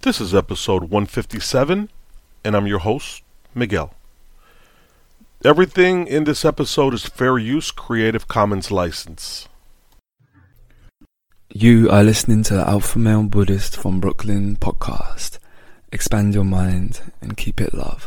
This is episode 157, and I'm your host, Miguel. Everything in this episode is fair use Creative Commons license. You are listening to the Alpha Male Buddhist from Brooklyn podcast. Expand your mind and keep it love.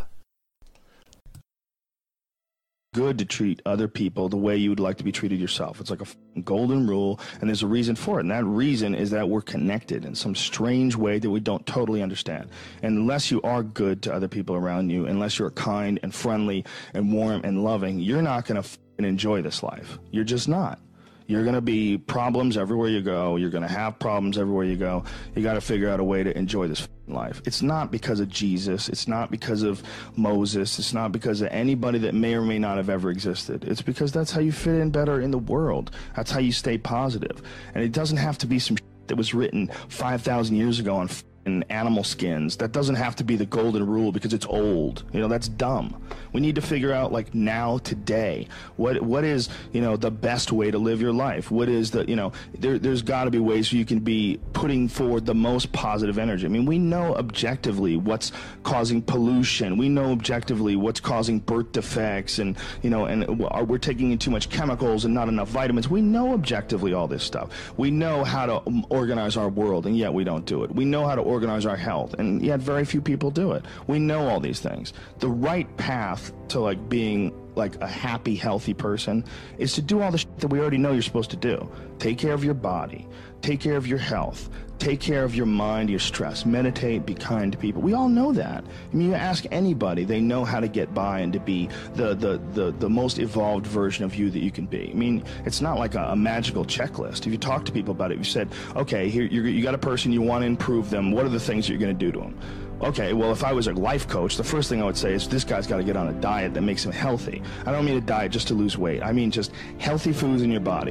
Good to treat other people the way you would like to be treated yourself. It's like a golden rule, and there's a reason for it. And that reason is that we're connected in some strange way that we don't totally understand. And unless you are good to other people around you, unless you're kind and friendly and warm and loving, you're not going to enjoy this life. You're just not. You're going to be problems everywhere you go. You're going to have problems everywhere you go. You got to figure out a way to enjoy this life. It's not because of Jesus. It's not because of Moses. It's not because of anybody that may or may not have ever existed. It's because that's how you fit in better in the world. That's how you stay positive. And it doesn't have to be some that was written 5,000 years ago on animal skins. That doesn't have to be the golden rule because it's old. That's dumb. We need to figure out, like, now, today, what is, the best way to live your life? What is the, there's got to be ways you can be putting forward the most positive energy. I mean, we know objectively what's causing pollution. We know objectively what's causing birth defects, and we're taking in too much chemicals and not enough vitamins. We know objectively all this stuff. We know how to organize our world, and yet we don't do it. We know how to organize our health, and yet very few people do it. We know all these things. The right path to being a happy, healthy person is to do all the shit that we already know you're supposed to do. Take care of your body, take care of your health, take care of your mind, your stress, meditate, be kind to people. We all know that. I mean, you ask anybody, they know how to get by and to be the most evolved version of you that you can be. I mean, it's not like a magical checklist. If you talk to people about it, you said, okay, here you got a person, you want to improve them. What are the things you're going to do to them? Okay, well, if I was a life coach, the first thing I would say is this guy's got to get on a diet that makes him healthy. I don't mean a diet just to lose weight. I mean just healthy foods in your body.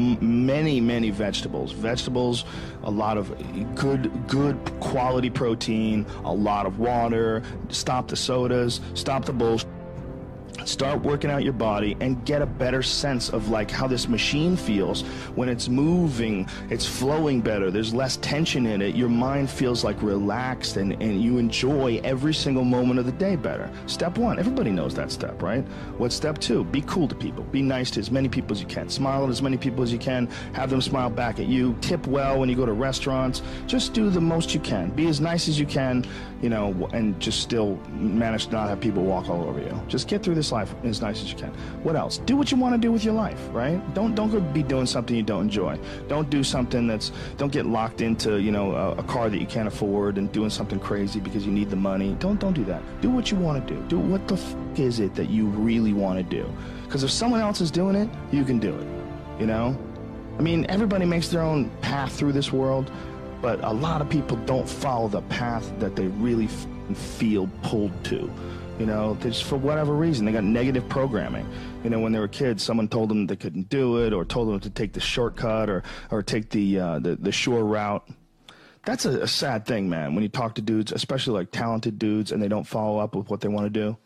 Many vegetables. Vegetables, a lot of good quality protein, a lot of water. Stop the sodas, stop the bullshit. Start working out your body and get a better sense of how this machine feels when it's moving, it's flowing better, there's less tension in it, your mind feels relaxed, and you enjoy every single moment of the day better. Step one, everybody knows that step, right? What's step two? Be cool to people. Be nice to as many people as you can. Smile at as many people as you can. Have them smile back at you. Tip well when you go to restaurants. Just do the most you can. Be as nice as you can, and just still manage to not have people walk all over you. Just get through this life as nice as you can. What else? Do what you want to do with your life, right? Don't go be doing something you don't enjoy. Don't do something don't get locked into, a car that you can't afford and doing something crazy because you need the money. Don't do that. Do what you want to do. Do what the is it that you really want to do? Because if someone else is doing it, you can do it, I mean, everybody makes their own path through this world, but a lot of people don't follow the path that they really feel pulled to. Just for whatever reason, they got negative programming. When they were kids, someone told them they couldn't do it, or told them to take the shortcut, or take the shore route. That's a sad thing, man, when you talk to dudes, especially talented dudes, and they don't follow up with what they want to do,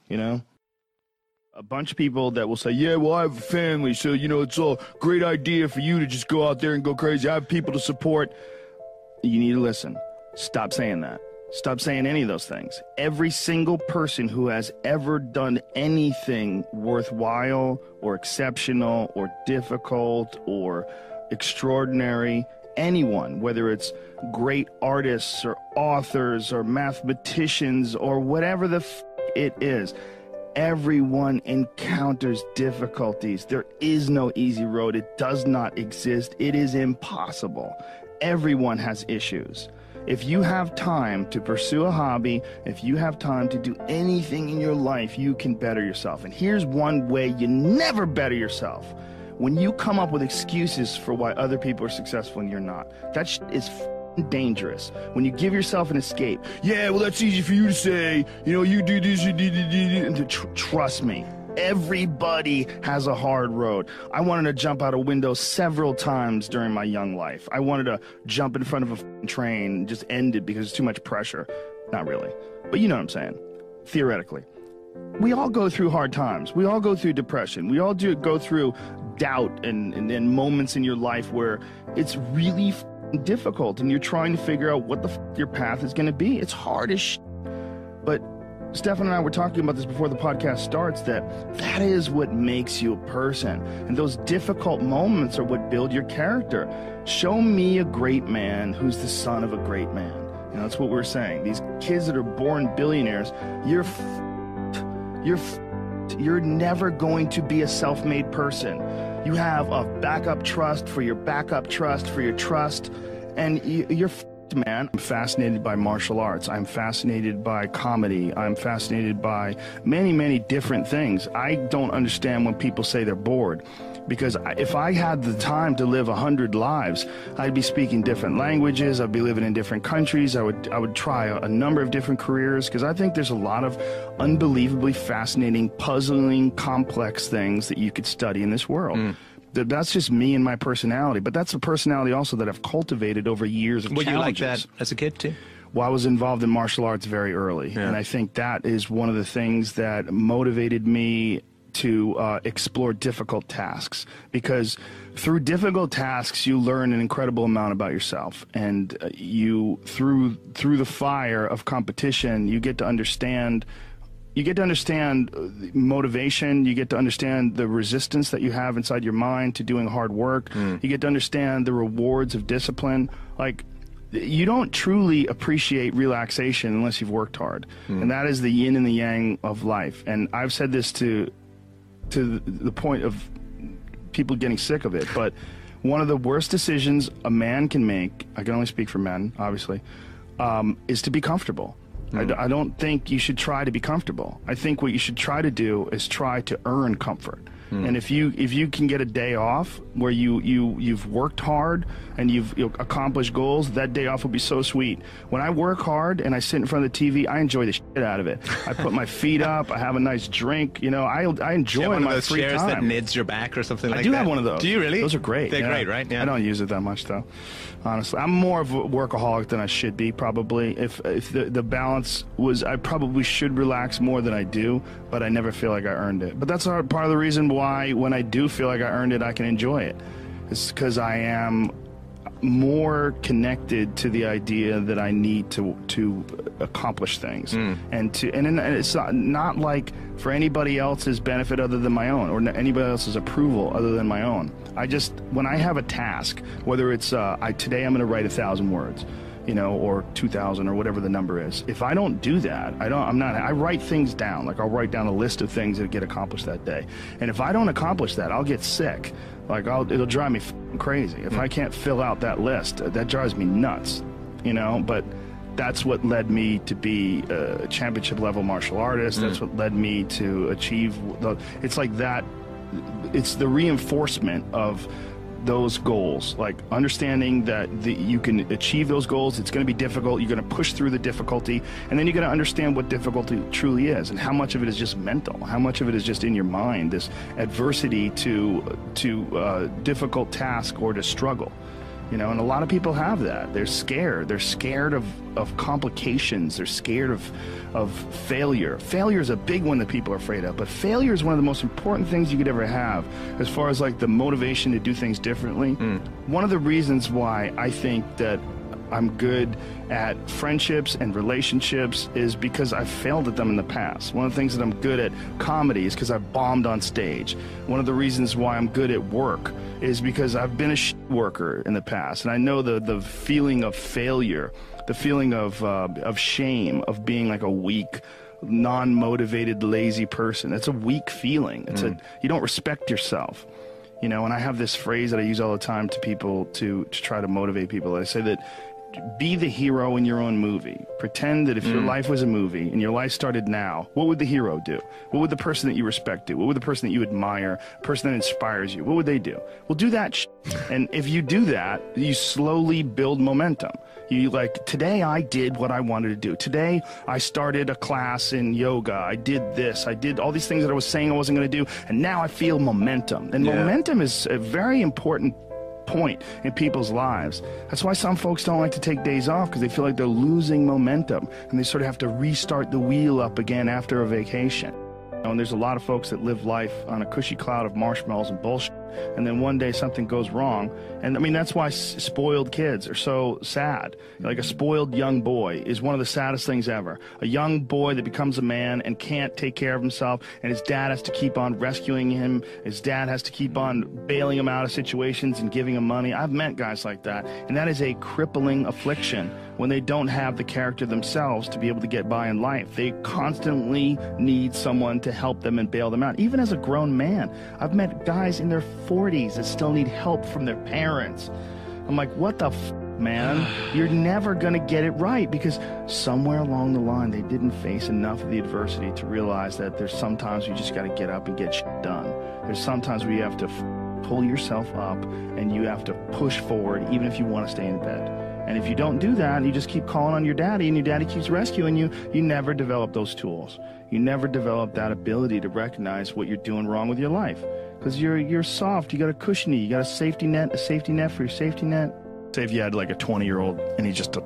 A bunch of people that will say, yeah, well, I have a family, so, it's a great idea for you to just go out there and go crazy. I have people to support. You need to listen. Stop saying that. Stop saying any of those things. Every single person who has ever done anything worthwhile or exceptional or difficult or extraordinary, anyone, whether it's great artists or authors or mathematicians or whatever it is, everyone encounters difficulties. There is no easy road. It does not exist. It is impossible. Everyone has issues. If you have time to pursue a hobby, if you have time to do anything in your life, you can better yourself. And here's one way you never better yourself. When you come up with excuses for why other people are successful and you're not, that is dangerous. When you give yourself an escape, yeah, well, that's easy for you to say, you do this, you do, and trust me. Everybody has a hard road. I wanted to jump out a window several times during my young life. I wanted to jump in front of a train and just end it because it's too much pressure. Not really. But you know what I'm saying. Theoretically. We all go through hard times. We all go through depression. We all go through doubt and moments in your life where it's really difficult, and you're trying to figure out what the your path is going to be. It's hard as but Stefan and I were talking about this before the podcast starts, that is what makes you a person. And those difficult moments are what build your character. Show me a great man who's the son of a great man. You know, that's what we're saying. These kids that are born billionaires, you're never going to be a self-made person. You have a backup trust for your backup trust for your trust, and you're man. I'm fascinated by martial arts. I'm fascinated by comedy. I'm fascinated by many, many different things. I don't understand when people say they're bored, because if I had the time to live 100 lives, I'd be speaking different languages. I'd be living in different countries. I would try a number of different careers, because I think there's a lot of unbelievably fascinating, puzzling, complex things that you could study in this world. That's just me and my personality, but that's a personality also that I've cultivated over years of challenges. Were you like that as a kid too? Well, I was involved in martial arts very early, and I think that is one of the things that motivated me to explore difficult tasks, because through difficult tasks you learn an incredible amount about yourself, and you through the fire of competition you get to understand motivation. You get to understand the resistance that you have inside your mind to doing hard work. You get to understand the rewards of discipline. Like, you don't truly appreciate relaxation unless you've worked hard. And that is the yin and the yang of life. And I've said this to the point of people getting sick of it, but one of the worst decisions a man can make, I can only speak for men, obviously, is to be comfortable. I don't think you should try to be comfortable. I think what you should try to do is try to earn comfort. And if you can get a day off where you've worked hard and you've accomplished goals, that day off will be so sweet. When I work hard and I sit in front of the TV, I enjoy the shit out of it. I put my feet up, I have a nice drink. You know, I enjoy my free time. Chairs that nids your back or something like that? I do have one of those. Do you really? Those are great. They're great, right? Yeah. I don't use it that much though. Honestly, I'm more of a workaholic than I should be, probably. If the balance was, I probably should relax more than I do, but I never feel like I earned it. But that's part of the reason why when I do feel like I earned it, I can enjoy it. It's because I am more connected to the idea that I need to accomplish things, and it's not like for anybody else's benefit other than my own, or anybody else's approval other than my own. When I have a task, whether it's today I'm going to write 1,000 words, you know, or 2,000 or whatever the number is. If I don't do that, I write things down. Like, I'll write down a list of things that get accomplished that day. And if I don't accomplish that, I'll get sick. Like, it'll drive me crazy. If I can't fill out that list, that drives me nuts, you know. But that's what led me to be a championship level martial artist. That's what led me to achieve it's like that. It's the reinforcement of those goals, like understanding that you can achieve those goals. It's going to be difficult. You're going to push through the difficulty, and then you're going to understand what difficulty truly is, and how much of it is just mental, how much of it is just in your mind, this adversity to difficult task or to struggle. You know, and a lot of people have that. They're scared. They're scared of complications. They're scared of failure. Failure is a big one that people are afraid of. But failure is one of the most important things you could ever have as far as like the motivation to do things differently. One of the reasons why I think that I'm good at friendships and relationships is because I've failed at them in the past. One of the things that I'm good at comedy is because I've bombed on stage. One of the reasons why I'm good at work is because I've been a worker in the past, and I know the feeling of failure, the feeling of shame, of being like a weak, non-motivated, lazy person. It's a weak feeling. It's you don't respect yourself. You know, and I have this phrase that I use all the time to people to try to motivate people. I say that be the hero in your own movie. Pretend that if your life was a movie and your life started now, what would the hero do? What would the person that you respect do? What would the person that you admire, person that inspires you, what would they do? Well, do that and if you do that, you slowly build momentum. You like, today I did what I wanted to do. Today I started a class in yoga. I did this. I did all these things that I was saying I wasn't going to do, and now I feel momentum. And momentum is a very important point in people's lives. That's why some folks don't like to take days off, because they feel like they're losing momentum, and they sort of have to restart the wheel up again after a vacation. And there's a lot of folks that live life on a cushy cloud of marshmallows and bullshit, And then one day something goes wrong. And I mean, that's why spoiled kids are so sad. Like a spoiled young boy is one of the saddest things ever. A young boy that becomes a man and can't take care of himself, and his dad has to keep on rescuing him. His dad has to keep on bailing him out of situations and giving him money. I've met guys like that, and that is a crippling affliction when they don't have the character themselves to be able to get by in life. They constantly need someone to help them and bail them out. Even as a grown man, I've met guys in their 40s that still need help from their parents. I'm like, what the man? You're never going to get it right, because somewhere along the line they didn't face enough of the adversity to realize that there's sometimes you just got to get up and get shit done. There's sometimes where you have to pull yourself up and you have to push forward even if you want to stay in bed. And if you don't do that, and you just keep calling on your daddy and your daddy keeps rescuing you, you never develop those tools. You never develop that ability to recognize what you're doing wrong with your life. Because you're soft, you got a cushiony, you got a safety net for your safety net. Say if you had like a 20-year-old and he's just a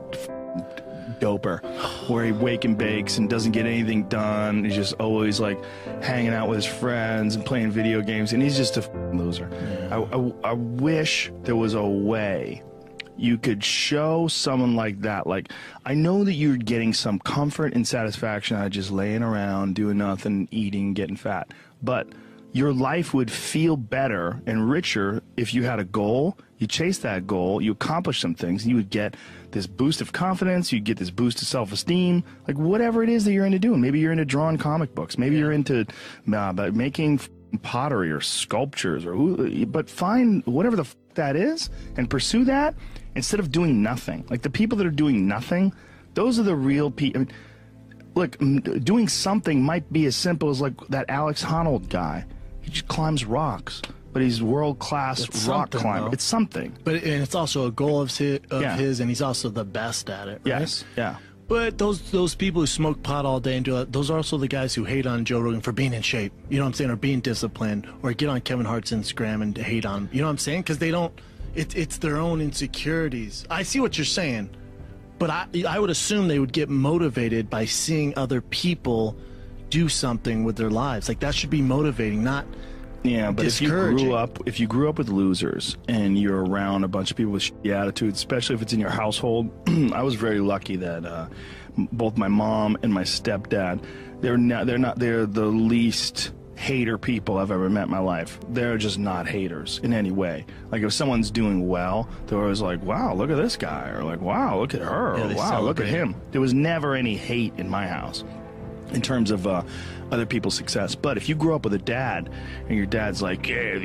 doper, where he wake and bakes and doesn't get anything done. He's just always like hanging out with his friends and playing video games, and he's just a loser. Yeah. I wish there was a way you could show someone like that, like, I know that you're getting some comfort and satisfaction out of just laying around, doing nothing, eating, getting fat, but your life would feel better and richer if you had a goal, you chase that goal, you accomplish some things, you would get this boost of confidence, you'd get this boost of self-esteem, like whatever it is that you're into doing. Maybe you're into drawing comic books, maybe you're into making pottery or sculptures, but find whatever the that is and pursue that instead of doing nothing. Like the people that are doing nothing, those are the real people. I mean, look, doing something might be as simple as like that Alex Honnold guy. He just climbs rocks, but he's world-class rock climber. It's something. But and it's also a goal of his, and he's also the best at it, right? Yes, yeah. But those people who smoke pot all day and do that, those are also the guys who hate on Joe Rogan for being in shape. You know what I'm saying? Or being disciplined. Or get on Kevin Hart's Instagram and hate on him. You know what I'm saying? Because they don't... It's their own insecurities. I see what you're saying. But I would assume they would get motivated by seeing other people do something with their lives. Like, that should be motivating, not... Yeah, but if you grew up with losers and you're around a bunch of people with shitty attitudes, especially if it's in your household, I was very lucky that both my mom and my stepdad, they're the least hater people I've ever met in my life. They're just not haters in any way. Like if someone's doing well, they're always like, "Wow, look at this guy," or like, "Wow, look at her," or "Wow, look at him." There was never any hate in my house in terms of other people's success. But if you grew up with a dad and your dad's like, "Yeah,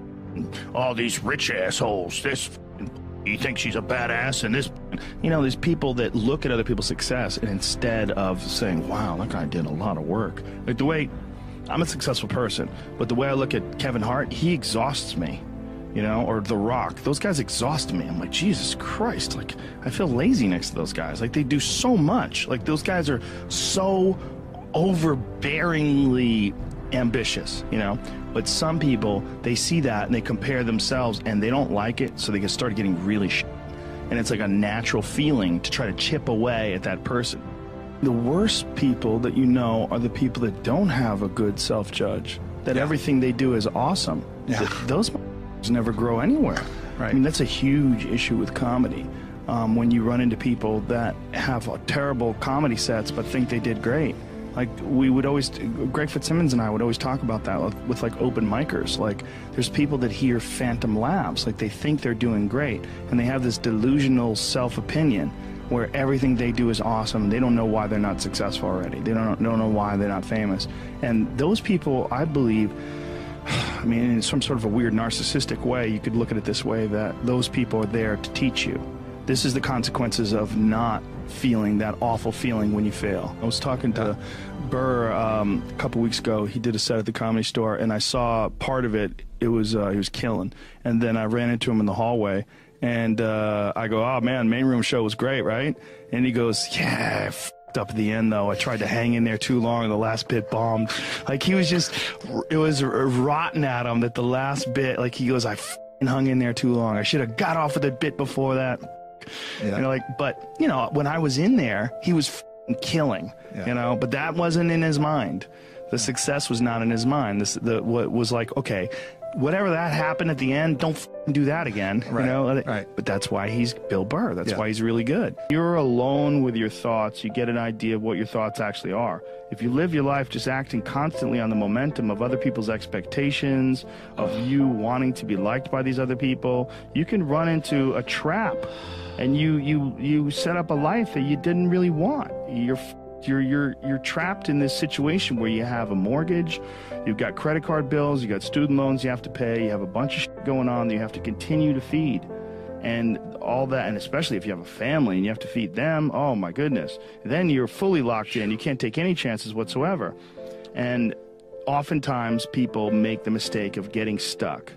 all these rich assholes, he thinks he's a badass," and this, there's people that look at other people's success, and instead of saying, "Wow, that guy did a lot of work," like the way I'm a successful person, but the way I look at Kevin Hart, he exhausts me, or The Rock. Those guys exhaust me. I'm like, Jesus Christ, like I feel lazy next to those guys. Like they do so much. Like those guys are so overbearingly ambitious, But some people, they see that and they compare themselves and they don't like it, so they can start getting really shit. And it's like a natural feeling to try to chip away at that person. The worst people that are the people that don't have a good self-judge, that everything they do is awesome. Yeah. Those never grow anywhere. Right. I mean, that's a huge issue with comedy. When you run into people that have terrible comedy sets but think they did great. Like Greg Fitzsimmons and I would always talk about that with like open micers. Like there's people that hear phantom laughs, like they think they're doing great, and they have this delusional self-opinion where everything they do is awesome. They don't know why they're not successful already. They don't know why they're not famous. And those people, I believe, in some sort of a weird narcissistic way, you could look at it this way, that those people are there to teach you. This is the consequences of not feeling that awful feeling when you fail. I was talking to Burr a couple weeks ago. He did a set at the Comedy Store, and I saw part of it. He was killing. And then I ran into him in the hallway, and I go, "Oh man, main room show was great, right?" And he goes, "Yeah, I f***ed up at the end though. I tried to hang in there too long, and the last bit bombed." Like he was it was rotten at him that the last bit, like he goes, "I f***ing hung in there too long. I should have got off of the bit before that." Yeah. But when I was in there, he was f***ing killing. Yeah. But that wasn't in his mind. The success was not in his mind. What was like, okay, whatever that happened at the end, don't do that again. Right, You know? right. But that's why he's Bill Burr. That's Yeah. why he's really good. You're alone with your thoughts. You get an idea of what your thoughts actually are. If you live your life just acting constantly on the momentum of other people's expectations, of you wanting to be liked by these other people, you can run into a trap, and you set up a life that you didn't really want. You're trapped in this situation where you have a mortgage, you've got credit card bills, you got student loans you have to pay, you have a bunch of shit going on that you have to continue to feed. And all that, and especially if you have a family and you have to feed them, oh my goodness. Then you're fully locked in. You can't take any chances whatsoever. And oftentimes people make the mistake of getting stuck.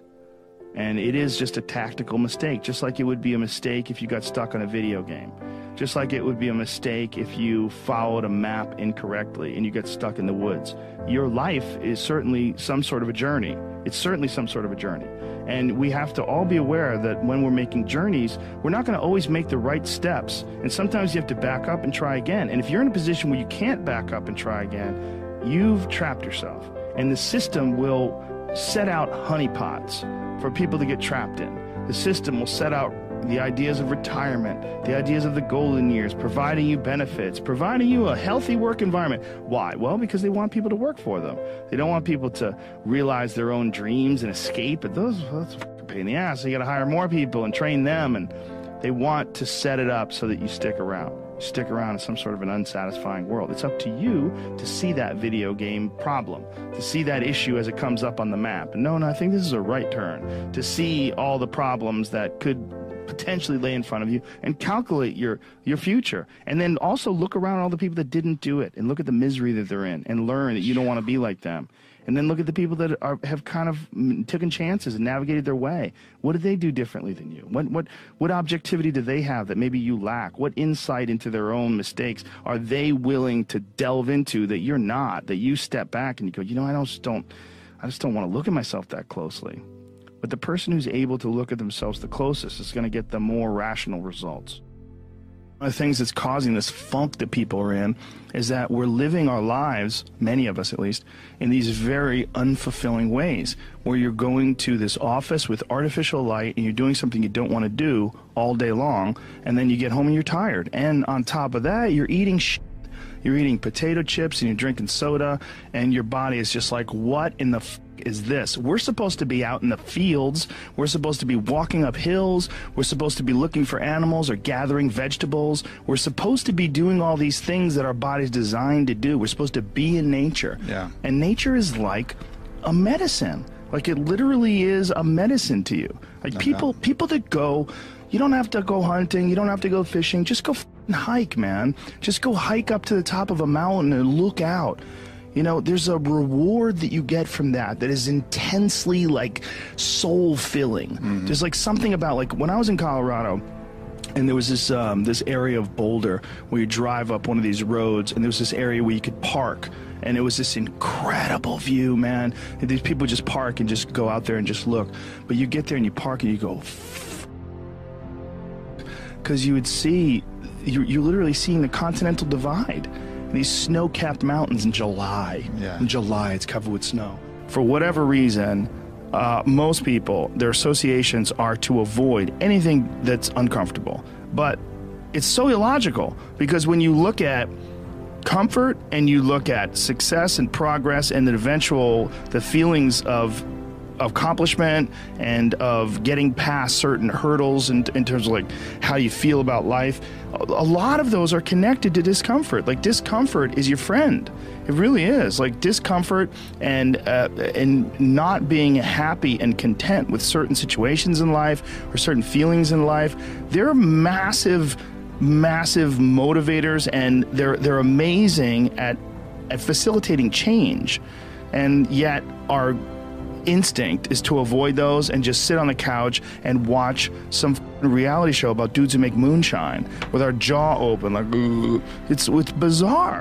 And it is just a tactical mistake, just like it would be a mistake if you got stuck on a video game. Just like it would be a mistake if you followed a map incorrectly and you get stuck in the woods. Your life is certainly some sort of a journey. It's certainly some sort of a journey. And we have to all be aware that when we're making journeys, we're not going to always make the right steps. And sometimes you have to back up and try again. And if you're in a position where you can't back up and try again, you've trapped yourself. And the system will set out honeypots for people to get trapped in. The system will set out the ideas of retirement, the ideas of the golden years, providing you benefits, providing you a healthy work environment. Why? Well, because they want people to work for them. They don't want people to realize their own dreams and escape. But that's a pain in the ass. So you got to hire more people and train them, and they want to set it up so that you stick around. You stick around in some sort of an unsatisfying world. It's up to you to see that video game problem, to see that issue as it comes up on the map. And no, I think this is a right turn, to see all the problems that could potentially lay in front of you and calculate your future. And then also look around all the people that didn't do it and look at the misery that they're in and learn that you don't want to be like them. And then look at the people that have kind of taken chances and navigated their way. What did they do differently than you? What objectivity do they have that maybe you lack? What insight into their own mistakes are they willing to delve into that you're not, that you step back and you go, you know, I just don't want to look at myself that closely. But the person who's able to look at themselves the closest is going to get the more rational results. One of the things that's causing this funk that people are in is that we're living our lives, many of us at least, in these very unfulfilling ways, where you're going to this office with artificial light and you're doing something you don't want to do all day long, and then you get home and you're tired. And on top of that, you're eating shit. You're eating potato chips and you're drinking soda, and your body is just like, what in the is this? We're supposed to be out in the fields. We're supposed to be walking up hills. We're supposed to be looking for animals or gathering vegetables. We're supposed to be doing all these things that our body's designed to do. We're supposed to be in nature. Yeah. And nature is like a medicine. Like, it literally is a medicine to you. Like, people that go, you don't have to go hunting, you don't have to go fishing, just go hike, man. Just go hike up to the top of a mountain and look out. You know, there's a reward that you get from that is intensely, like, soul-filling. Mm-hmm. There's, like, something about, like, when I was in Colorado, and there was this area of Boulder where you drive up one of these roads, and there was this area where you could park, and it was this incredible view, man. And these people just park and just go out there and just look. But you get there and you park and you go, because you would see, you're literally seeing the Continental Divide. These snow-capped mountains in July. Yeah. In July, it's covered with snow. For whatever reason, most people, their associations are to avoid anything that's uncomfortable. But it's so illogical, because when you look at comfort and you look at success and progress and the feelings of accomplishment and of getting past certain hurdles in terms of, like, how you feel about life, a lot of those are connected to discomfort. Like, discomfort is your friend. It really is. Like, discomfort and not being happy and content with certain situations in life or certain feelings in life, they're massive motivators, and they're amazing at facilitating change. And yet our instinct is to avoid those and just sit on the couch and watch some reality show about dudes who make moonshine with our jaw open, like, ugh. It's bizarre.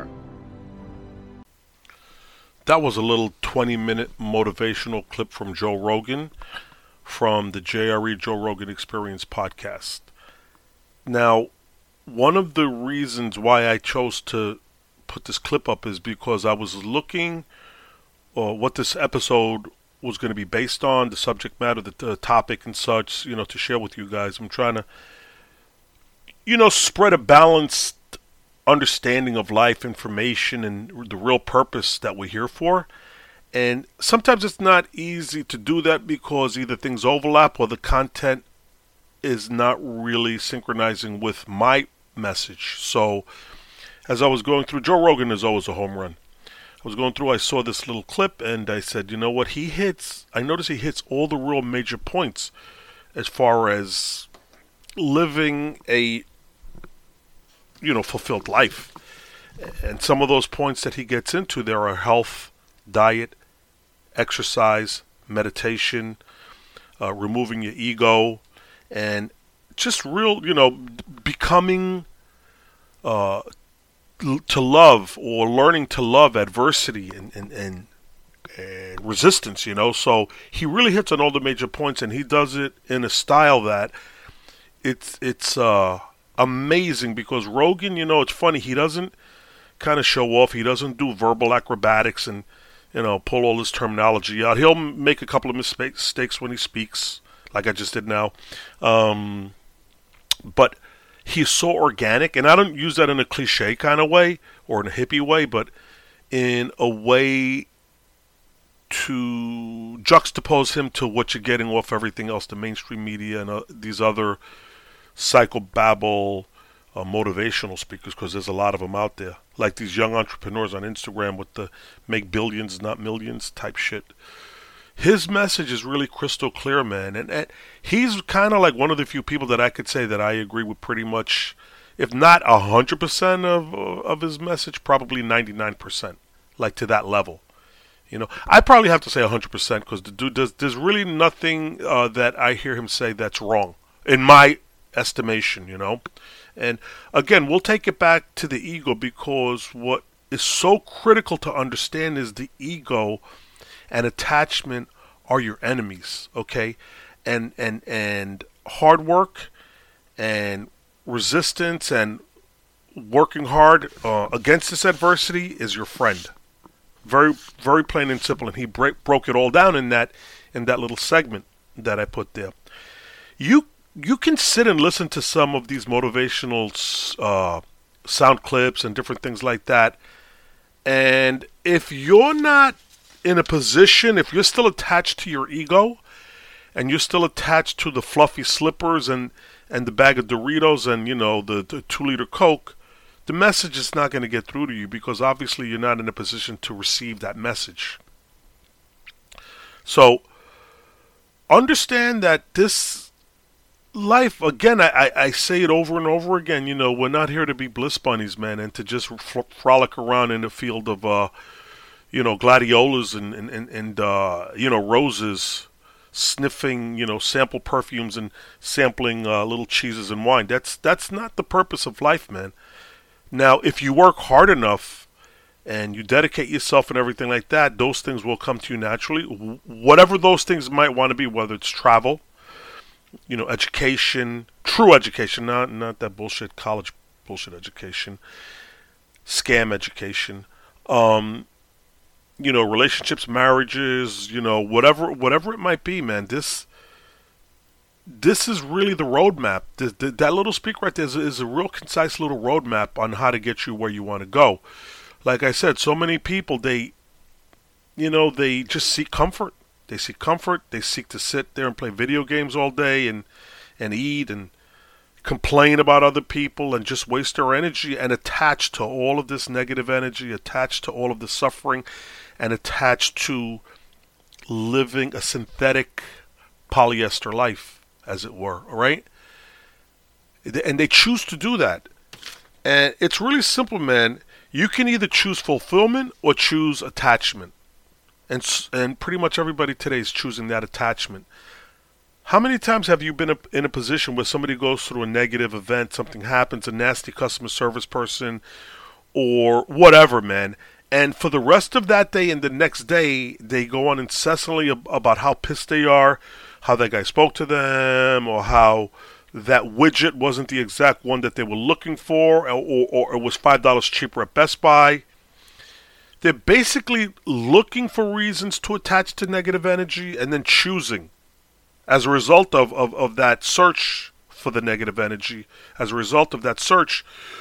That was a little 20-minute motivational clip from Joe Rogan from the JRE Joe Rogan Experience podcast. Now, one of the reasons why I chose to put this clip up is because I was looking what this episode was going to be based on, the subject matter, the topic and such, to share with you guys. I'm trying to, spread a balanced understanding of life, information, and the real purpose that we're here for. And sometimes it's not easy to do that because either things overlap or the content is not really synchronizing with my message. So as I was going through, Joe Rogan is always a home run. I was going through, I saw this little clip, and I said, you know what, I noticed he hits all the real major points as far as living a, fulfilled life. And some of those points that he gets into, there are health, diet, exercise, meditation, removing your ego, and just real, becoming to love, or learning to love adversity and resistance, So he really hits on all the major points, and he does it in a style that it's amazing, because Rogan, it's funny, he doesn't kind of show off. He doesn't do verbal acrobatics and, pull all this terminology out. He'll make a couple of mistakes when he speaks, like I just did now. But he's so organic, and I don't use that in a cliche kind of way or in a hippie way, but in a way to juxtapose him to what you're getting off everything else, the mainstream media and these other psychobabble motivational speakers, because there's a lot of them out there, like these young entrepreneurs on Instagram with the make billions, not millions type shit. His message is really crystal clear, man, and he's kind of like one of the few people that I could say that I agree with pretty much, if not 100% of his message, probably 99%, like to that level. I probably have to say 100% because the dude there's really nothing that I hear him say that's wrong, in my estimation, And again, we'll take it back to the ego, because what is so critical to understand is the ego and attachment are your enemies, okay? And hard work and resistance and working hard against this adversity is your friend. Very, very plain and simple. And he broke it all down in that little segment that I put there. You can sit and listen to some of these motivational sound clips and different things like that, and if you're not in a position, if you're still attached to your ego, and you're still attached to the fluffy slippers and the bag of Doritos and, the 2-liter Coke, the message is not going to get through to you, because obviously you're not in a position to receive that message. So understand that this life, again, I say it over and over again, we're not here to be bliss bunnies, man, and to just frolic around in a field of, gladiolas and roses, sniffing, sample perfumes and sampling little cheeses and wine. That's not the purpose of life, man. Now, if you work hard enough and you dedicate yourself and everything like that, those things will come to you naturally. Whatever those things might want to be, whether it's travel, education, true education, not that bullshit college bullshit education, scam education, relationships, marriages, whatever it might be, man. This is really the roadmap. That little speak right there is a real concise little roadmap on how to get you where you want to go. Like I said, so many people, they just seek comfort. They seek comfort. They seek to sit there and play video games all day and eat and complain about other people and just waste their energy and attach to all of this negative energy, attach to all of the suffering, and attach to living a synthetic polyester life, as it were, all right? And they choose to do that. And it's really simple, man. You can either choose fulfillment or choose attachment. And pretty much everybody today is choosing that attachment. How many times have you been in a position where somebody goes through a negative event, something happens, a nasty customer service person, or whatever, man, and for the rest of that day and the next day, they go on incessantly about how pissed they are, how that guy spoke to them, or how that widget wasn't the exact one that they were looking for, or it was $5 cheaper at Best Buy. They're basically looking for reasons to attach to negative energy and then choosing. As a result of that search for the negative energy, as a result of that search,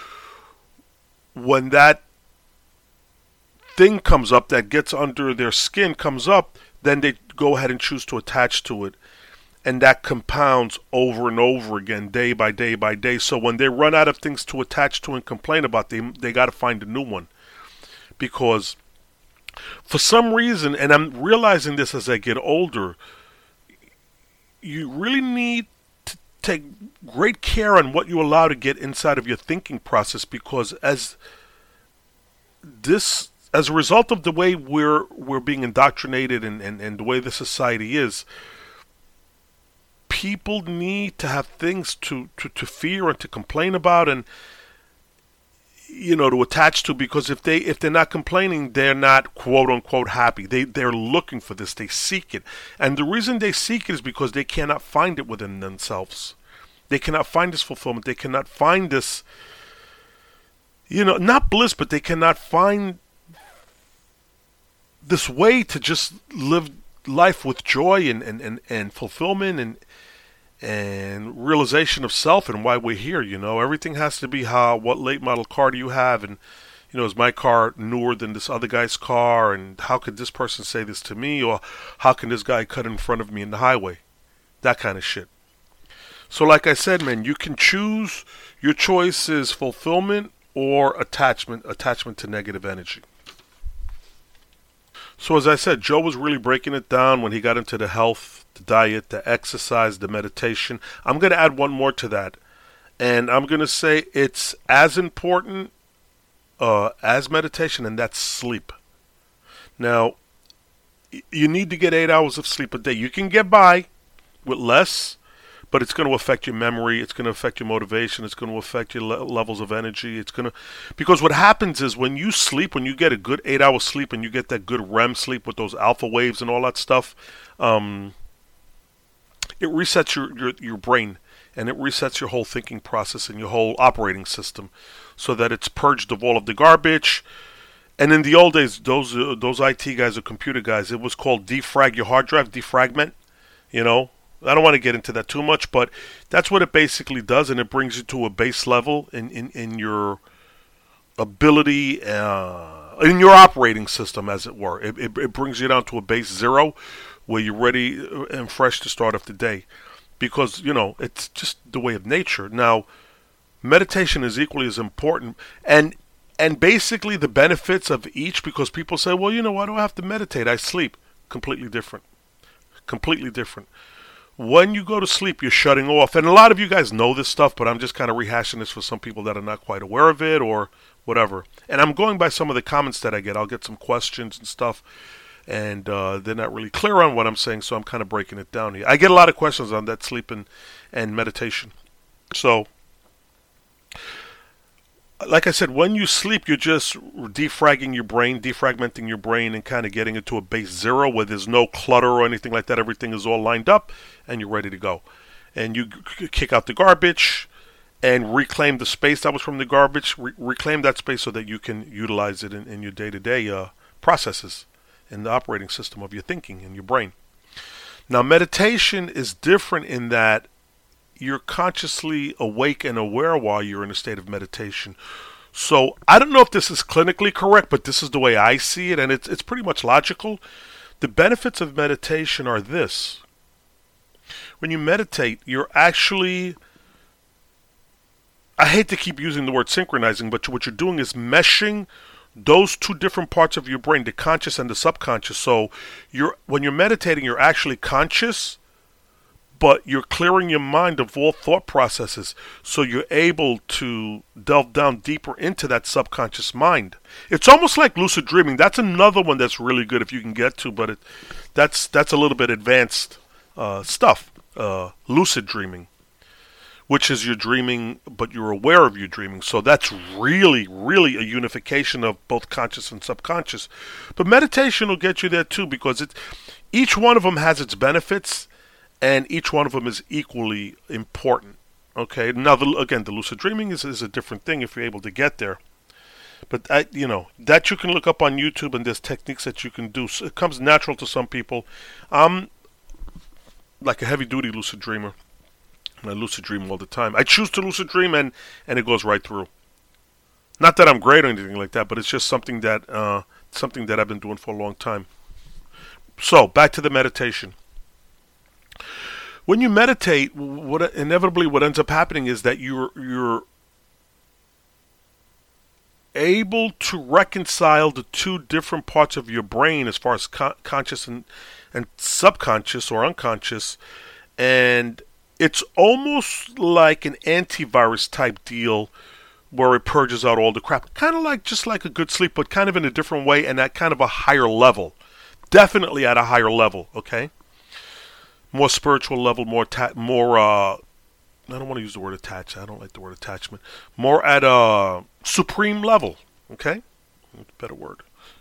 when that thing comes up that gets under their skin comes up, then they go ahead and choose to attach to it. And that compounds over and over again, day by day by day. So when they run out of things to attach to and complain about, they got to find a new one. Because for some reason, and I'm realizing this as I get older, you really need to take great care on what you allow to get inside of your thinking process, because as a result of the way we're being indoctrinated and the way the society is, people need to have things to fear and to complain about and to attach to, because if they're not complaining, they're not quote unquote happy. They're looking for this. They seek it. And the reason they seek it is because they cannot find it within themselves. They cannot find this fulfillment. They cannot find this, not bliss, but they cannot find this way to just live life with joy and fulfillment and realization of self and why we're here. Everything has to be what late model car do you have, and is my car newer than this other guy's car, and how could this person say this to me, or how can this guy cut in front of me in the highway? That kind of shit. So like I said, man, you can choose. Your choice is fulfillment or attachment to negative energy. So as I said, Joe was really breaking it down when he got into the health, the diet, the exercise, the meditation. I'm going to add one more to that. And I'm going to say it's as important as meditation, and that's sleep. Now, you need to get 8 hours of sleep a day. You can get by with less, but it's going to affect your memory. It's going to affect your motivation. It's going to affect your levels of energy. Because what happens is when you sleep, when you get a good 8 hours sleep and you get that good REM sleep with those alpha waves and all that stuff, it resets your brain, and it resets your whole thinking process and your whole operating system, so that it's purged of all of the garbage. And in the old days, those IT guys or computer guys, it was called defrag your hard drive, defragment. I don't want to get into that too much, but that's what it basically does, and it brings you to a base level in your ability, in your operating system, as it were. It brings you down to a base zero, where you're ready and fresh to start off the day, because it's just the way of nature. Now, meditation is equally as important, and basically the benefits of each, because people say, well, why do I have to meditate? I sleep. Completely different. Completely different. When you go to sleep, you're shutting off. And a lot of you guys know this stuff, but I'm just kind of rehashing this for some people that are not quite aware of it or whatever. And I'm going by some of the comments that I get. I'll get some questions and stuff, and they're not really clear on what I'm saying, so I'm kind of breaking it down here. I get a lot of questions on that sleep and meditation. So, like I said, when you sleep, you're just defragmenting your brain and kind of getting it to a base zero where there's no clutter or anything like that. Everything is all lined up and you're ready to go. And you kick out the garbage and reclaim the space that was from the garbage. Reclaim that space so that you can utilize it in your day-to-day processes in the operating system of your thinking and your brain. Now, meditation is different in that you're consciously awake and aware while you're in a state of meditation. So I don't know if this is clinically correct, but this is the way I see it, and it's pretty much logical. The benefits of meditation are this. When you meditate, you're actually, I hate to keep using the word synchronizing, but what you're doing is meshing those two different parts of your brain, the conscious and the subconscious. So when you're meditating, you're actually conscious, but you're clearing your mind of all thought processes, so you're able to delve down deeper into that subconscious mind. It's almost like lucid dreaming. That's another one that's really good if you can get to, but that's a little bit advanced stuff. Lucid dreaming, which is you're dreaming, but you're aware of your dreaming. So that's really, really a unification of both conscious and subconscious. But meditation will get you there too, because each one of them has its benefits, and each one of them is equally important. Okay. Now, the lucid dreaming is a different thing if you're able to get there. But that you can look up on YouTube, and there's techniques that you can do. So it comes natural to some people. I'm like a heavy-duty lucid dreamer, and I lucid dream all the time. I choose to lucid dream, and it goes right through. Not that I'm great or anything like that, but it's just something that I've been doing for a long time. So back to the meditation. When you meditate, what ends up happening is that you're able to reconcile the two different parts of your brain as far as conscious and subconscious or unconscious, and it's almost like an antivirus type deal where it purges out all the crap, kind of like just like a good sleep, but kind of in a different way and at kind of a higher level, definitely at a higher level. Okay, more spiritual level, more I don't want to use the word attach. I don't like the word attachment. More at a supreme level. Okay? Better word.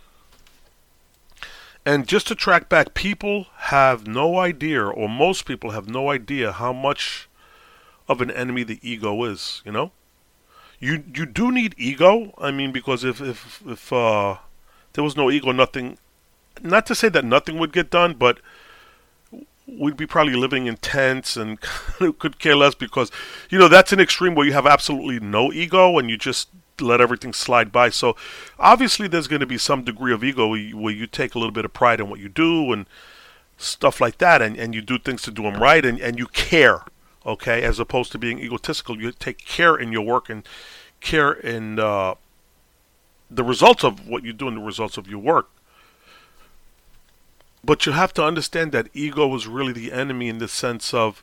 And just to track back, people have no idea, or most people have no idea how much of an enemy the ego is, you know? You do need ego. I mean, because if there was no ego, nothing, not to say that nothing would get done, but we'd be probably living in tents and could care less, because that's an extreme where you have absolutely no ego and you just let everything slide by. So obviously there's going to be some degree of ego where you take a little bit of pride in what you do and stuff like that, and you do things to do them right, and you care, okay, as opposed to being egotistical. You take care in your work and care in the results of what you do and the results of your work. But you have to understand that ego is really the enemy, in the sense of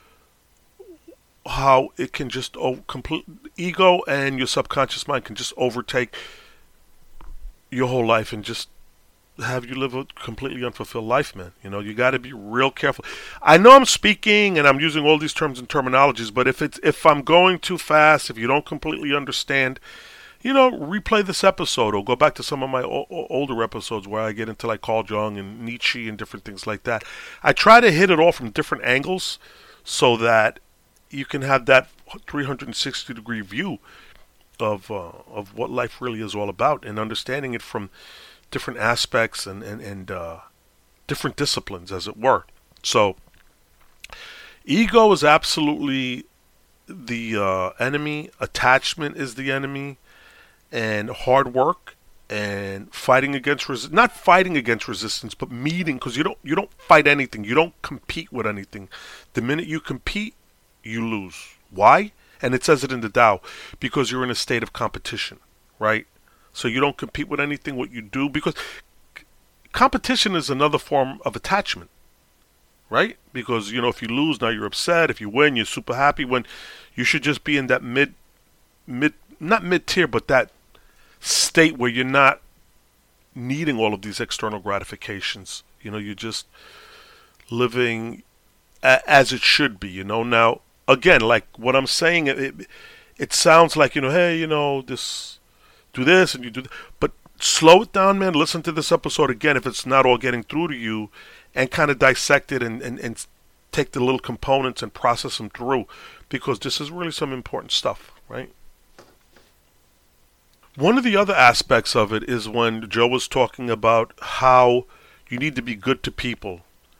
how it can just ego and your subconscious mind can just overtake your whole life and just have you live a completely unfulfilled life, man. You got to be real careful. I know I'm speaking and I'm using all these terms and terminologies, but if I'm going too fast, if you don't completely understand, replay this episode or go back to some of my older episodes where I get into like Carl Jung and Nietzsche and different things like that. I try to hit it all from different angles so that you can have that 360-degree view of what life really is all about, and understanding it from different aspects and different disciplines, as it were. So ego is absolutely the enemy. Attachment is the enemy. And hard work and fighting against not fighting against resistance, but meeting, because you don't fight anything. You don't compete with anything. The minute you compete, you lose. Why? And it says it in the Tao, because you're in a state of competition, right? So you don't compete with anything. What you do, because competition is another form of attachment, right? Because if you lose, now you're upset. If you win, you're super happy. When you should just be in that not mid-tier, but that state where you're not needing all of these external gratifications. You're just living as it should be. Now, again, like what I'm saying, it sounds like, hey, this, do this and you do that. But slow it down, man. Listen to this episode again if it's not all getting through to you, and kind of dissect it and take the little components and process them through, because this is really some important stuff, right? One of the other aspects of it is when Joe was talking about how you need to be good to people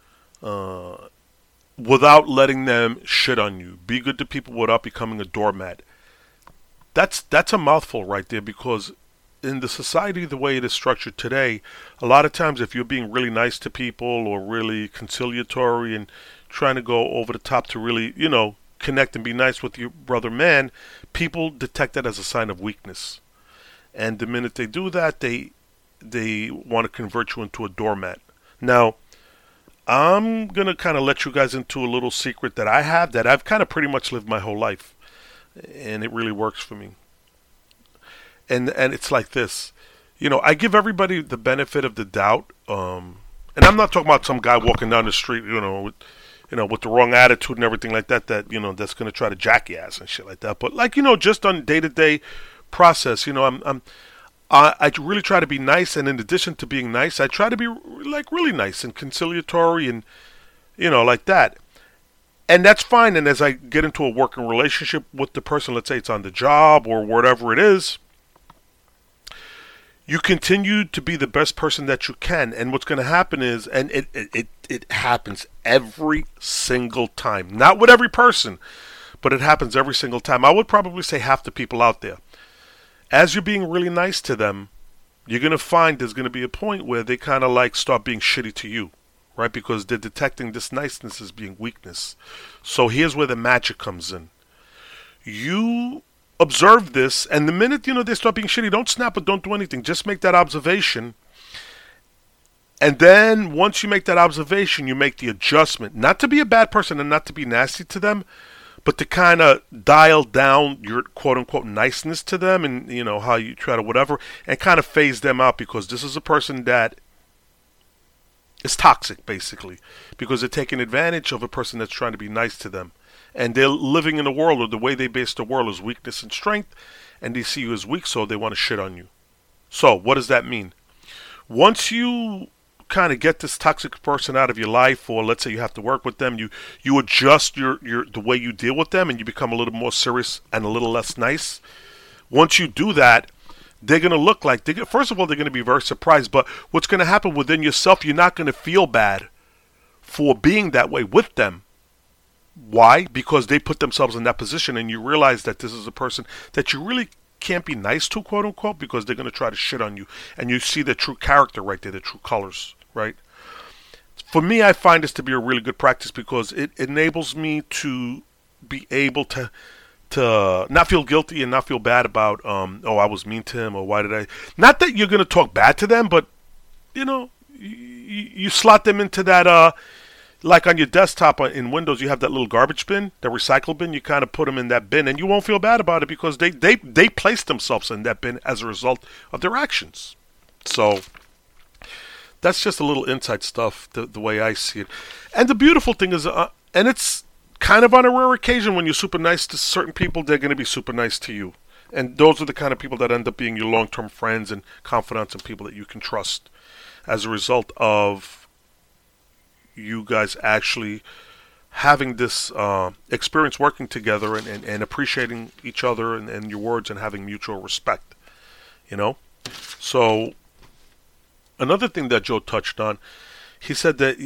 without letting them shit on you. Be good to people without becoming a doormat. That's a mouthful right there, because in the society the way it is structured today, a lot of times if you're being really nice to people or really conciliatory and trying to go over the top to really, connect and be nice with your brother man, people detect that as a sign of weakness. And the minute they do that, they want to convert you into a doormat. Now, I'm going to kind of let you guys into a little secret that I have, that I've kind of pretty much lived my whole life. And it really works for me. And it's like this. I give everybody the benefit of the doubt. And I'm not talking about some guy walking down the street, with the wrong attitude and everything like that, that's going to try to jack your ass and shit like that. But just on day-to-day process, I really try to be nice, and in addition to being nice, I try to be like really nice and conciliatory and like that. And that's fine. And as I get into a working relationship with the person, let's say it's on the job or whatever it is, you continue to be the best person that you can. And what's going to happen is, and it happens every single time. Not with every person, but it happens every single time. I would probably say half the people out there. As you're being really nice to them, you're going to find there's going to be a point where they kind of like start being shitty to you, right? Because they're detecting this niceness as being weakness. So here's where the magic comes in. You observe this, and the minute, they start being shitty, don't snap or don't do anything. Just make that observation. And then once you make that observation, you make the adjustment. Not to be a bad person and not to be nasty to them, but to kind of dial down your quote-unquote niceness to them and, how you try to whatever, and kind of phase them out, because this is a person that is toxic, basically, because they're taking advantage of a person that's trying to be nice to them. And they're living in a world, or the way they base the world is weakness and strength, and they see you as weak, so they want to shit on you. So, what does that mean? Once you kind of get this toxic person out of your life, or let's say you have to work with them, you adjust your the way you deal with them, and you become a little more serious and a little less nice. Once you do that, they're going to look like, first of all, they're going to be very surprised, but what's going to happen within yourself, you're not going to feel bad for being that way with them. Why? Because they put themselves in that position, and you realize that this is a person that you really can't be nice to, quote unquote, because they're going to try to shit on you, and you see the true character right there, the true colors, right? For me, I find this to be a really good practice, because it enables me to be able to not feel guilty and not feel bad about I was mean to him, or why did I, not that you're going to talk bad to them, but you slot them into that like on your desktop in Windows, you have that little garbage bin, the recycle bin. You kind of put them in that bin, and you won't feel bad about it, because they place themselves in that bin as a result of their actions. So that's just a little inside stuff, the way I see it. And the beautiful thing is, and it's kind of on a rare occasion, when you're super nice to certain people, they're going to be super nice to you. And those are the kind of people that end up being your long-term friends and confidants and people that you can trust as a result of you guys actually having this experience working together and appreciating each other and your words, and having mutual respect, So another thing that Joe touched on, he said that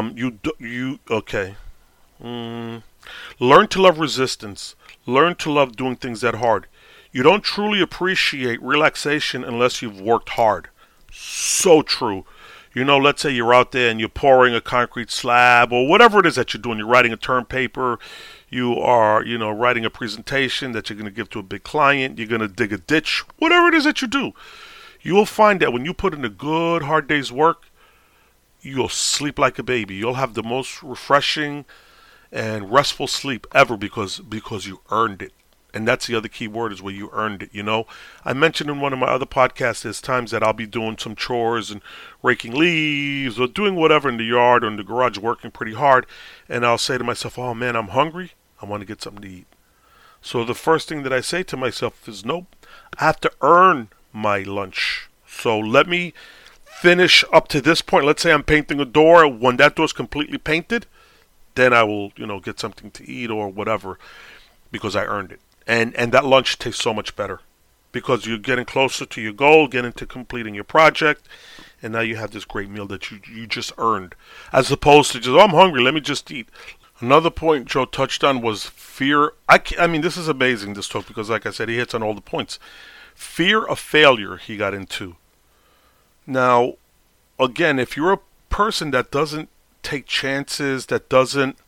learn to love resistance. Learn to love doing things that hard. You don't truly appreciate relaxation unless you've worked hard. So true. Let's say you're out there and you're pouring a concrete slab, or whatever it is that you're doing. You're writing a term paper. You are, writing a presentation that you're going to give to a big client. You're going to dig a ditch. Whatever it is that you do, you will find that when you put in a good, hard day's work, you'll sleep like a baby. You'll have the most refreshing and restful sleep ever, because you earned it. And that's the other key word, is where you earned it, I mentioned in one of my other podcasts, there's times that I'll be doing some chores and raking leaves or doing whatever in the yard or in the garage, working pretty hard. And I'll say to myself, oh man, I'm hungry. I want to get something to eat. So the first thing that I say to myself is, nope, I have to earn my lunch. So let me finish up to this point. Let's say I'm painting a door. When that door's completely painted, then I will, get something to eat or whatever, because I earned it. And that lunch tastes so much better, because you're getting closer to your goal, getting to completing your project, and now you have this great meal that you just earned, as opposed to just, I'm hungry, let me just eat. Another point Joe touched on was fear. I mean, this is amazing, this talk, because like I said, he hits on all the points. Fear of failure he got into. Now, again, if you're a person that doesn't take chances, that doesn't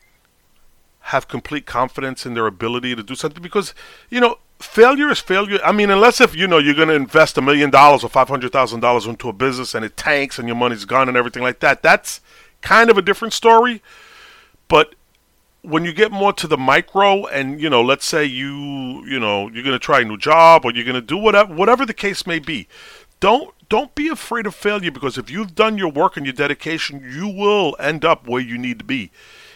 have complete confidence in their ability to do something, because failure is failure. I mean, unless if you're going to invest $1 million or $500,000 into a business and it tanks and your money's gone and everything like that, that's kind of a different story. But when you get more to the micro, and let's say you're going to try a new job, or you're going to do whatever the case may be, don't be afraid of failure, because if you've done your work and your dedication, you will end up where you need to be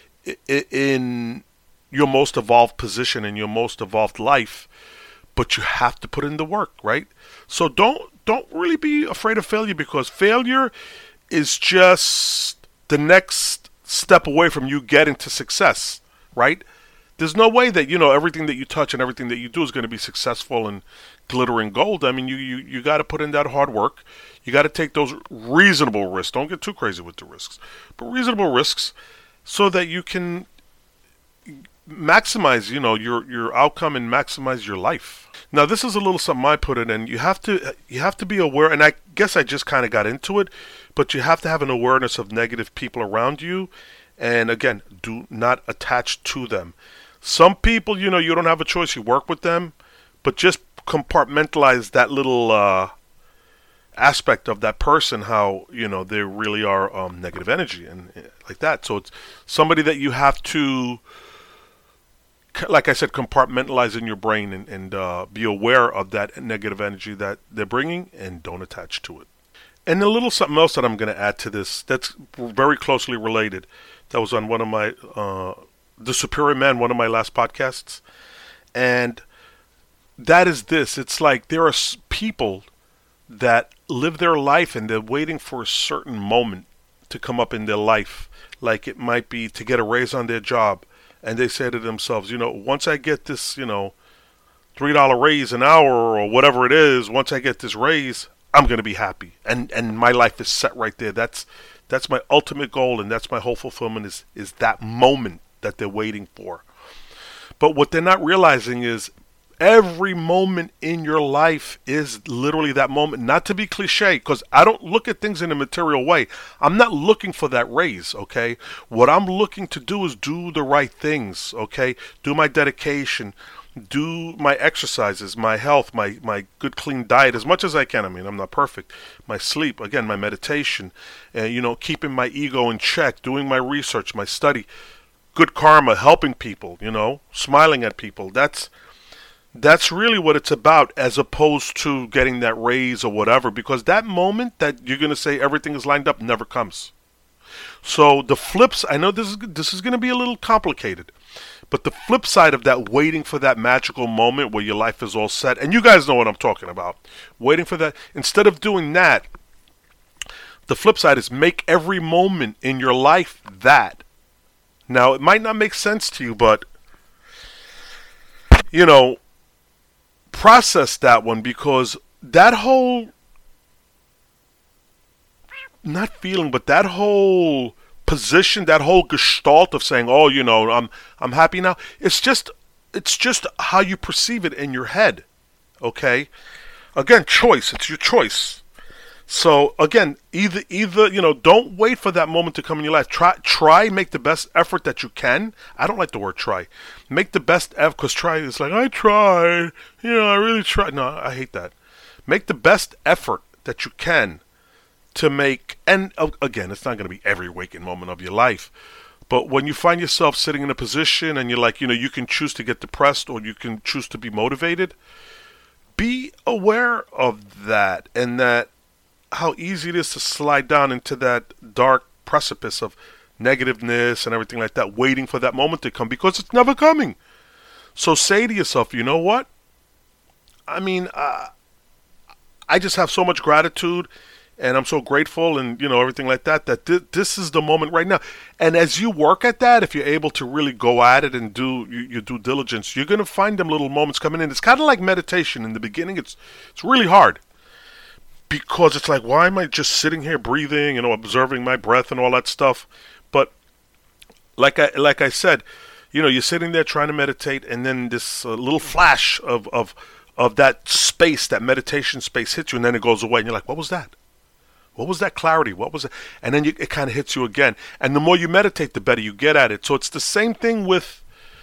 in your most evolved position, in your most evolved life. But you have to put in the work, right? So don't really be afraid of failure, because failure is just the next step away from you getting to success, right? There's no way that, everything that you touch and everything that you do is going to be successful and glittering gold. I mean, you got to put in that hard work. You got to take those reasonable risks. Don't get too crazy with the risks, but reasonable risks so that you can maximize, your outcome and maximize your life. Now, this is a little something I put it in. You have to be aware, and I guess I just kind of got into it, but you have to have an awareness of negative people around you, and again, do not attach to them. Some people, you don't have a choice. You work with them, but just compartmentalize that little aspect of that person, how, they really are negative energy and like that. So it's somebody that you have to, like I said, compartmentalize in your brain and be aware of that negative energy that they're bringing and don't attach to it. And a little something else that I'm going to add to this that's very closely related. That was on one of my, The Superior Man, one of my last podcasts. And that is this. It's like there are people that live their life and they're waiting for a certain moment to come up in their life. Like it might be to get a raise on their job. And they say to themselves, once I get this, $3 raise an hour or whatever it is, once I get this raise, I'm going to be happy. And my life is set right there. That's my ultimate goal, and that's my whole fulfillment is that moment that they're waiting for. But what they're not realizing is every moment in your life is literally that moment. Not to be cliche, because I don't look at things in a material way. I'm not looking for that raise, okay? What I'm looking to do is do the right things, okay? Do my dedication, do my exercises, my health, my good clean diet as much as I can. I mean, I'm not perfect. My sleep, again, my meditation, keeping my ego in check, doing my research, my study, good karma, helping people, smiling at people. That's really what it's about, as opposed to getting that raise or whatever, because that moment that you're going to say everything is lined up never comes. So the flips, I know this is going to be a little complicated, but the flip side of that, waiting for that magical moment where your life is all set, and you guys know what I'm talking about, waiting for that, instead of doing that, the flip side is make every moment in your life that. Now, it might not make sense to you, but, process that one, because that whole, not feeling, but that whole position, that whole gestalt of saying, oh, I'm happy now, it's just how you perceive it in your head, okay? Again, choice, it's your choice. So again, either don't wait for that moment to come in your life. Try, make the best effort that you can. I don't like the word try. Make the best effort, because try is like, I tried, I really tried. No, I hate that. Make the best effort that you can to make, and again, it's not going to be every waking moment of your life, but when you find yourself sitting in a position and you're like, you can choose to get depressed or you can choose to be motivated, be aware of that, and that how easy it is to slide down into that dark precipice of negativeness and everything like that, waiting for that moment to come, because it's never coming. So say to yourself, you know what? I mean, I just have so much gratitude, and I'm so grateful, and everything like that, that this is the moment right now. And as you work at that, if you're able to really go at it and do your due diligence, you're going to find them little moments coming in. It's kind of like meditation. In the beginning, it's really hard, because it's like, why am I just sitting here breathing, observing my breath and all that stuff? But like I said, you're sitting there trying to meditate, and then this little flash of that space, that meditation space, hits you, and then it goes away, and you're like, what was that? What was that clarity? What was it? And then it kind of hits you again. And the more you meditate, the better you get at it. So it's the same thing with,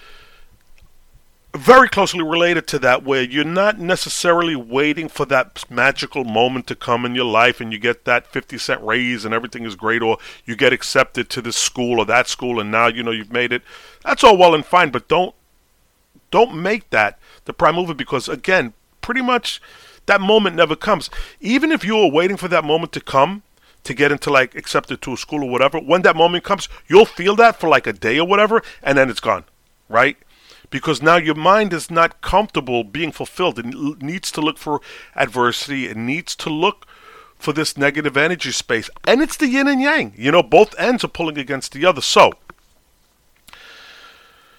very closely related to that, where you're not necessarily waiting for that magical moment to come in your life and you get that 50-cent raise and everything is great, or you get accepted to this school or that school and now you've made it. That's all well and fine, but don't make that the prime mover, because again, pretty much that moment never comes. Even if you were waiting for that moment to come to get into, like, accepted to a school or whatever, when that moment comes, you'll feel that for like a day or whatever, and then it's gone, right? Because now your mind is not comfortable being fulfilled. It needs to look for adversity. It needs to look for this negative energy space. And it's the yin and yang. Both ends are pulling against the other. So,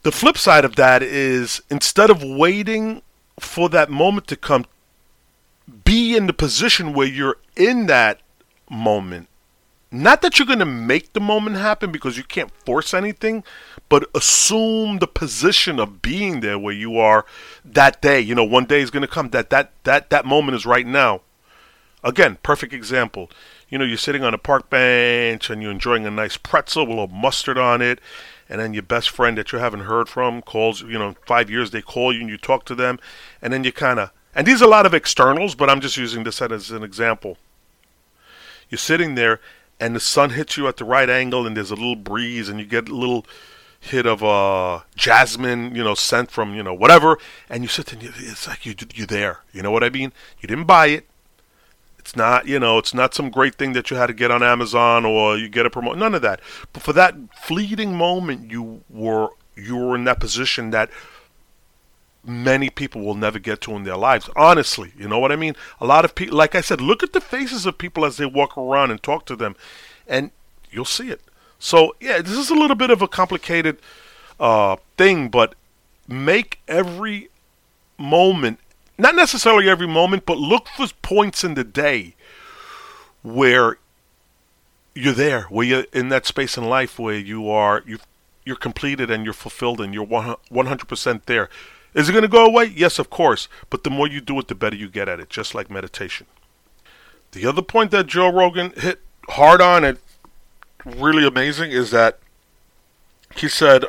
The flip side of that is, instead of waiting for that moment to come, be in the position where you're in that moment. Not that you're going to make the moment happen, because you can't force anything, but assume the position of being there where you are that day. You know, one day is going to come. That moment is right now. Again, perfect example. You know, you're sitting on a park bench and you're enjoying a nice pretzel with a little mustard on it, and then your best friend that you haven't heard from calls, you know, in 5 years they call you and you talk to them, and then you kind of, and these are a lot of externals, but I'm just using this as an example. You're sitting there and the sun hits you at the right angle and there's a little breeze and you get a little hit of jasmine, you know, scent from, you know, whatever, and you sit there and it's like you're there. You know what I mean? You didn't buy it. It's not, you know, it's not some great thing that you had to get on Amazon or you get a promote. None of that. But for that fleeting moment, you were in that position that many people will never get to in their lives. Honestly, you know what I mean? A lot of people, like I said, look at the faces of people as they walk around and talk to them, and you'll see it. So, yeah, this is a little bit of a complicated thing, but make every moment, not necessarily every moment, but look for points in the day where you're there, where you're in that space in life where you're completed and you're fulfilled and you're 100% there. Is it going to go away? Yes, of course. But the more you do it, the better you get at it, just like meditation. The other point that Joe Rogan hit hard on, and really amazing, is that he said,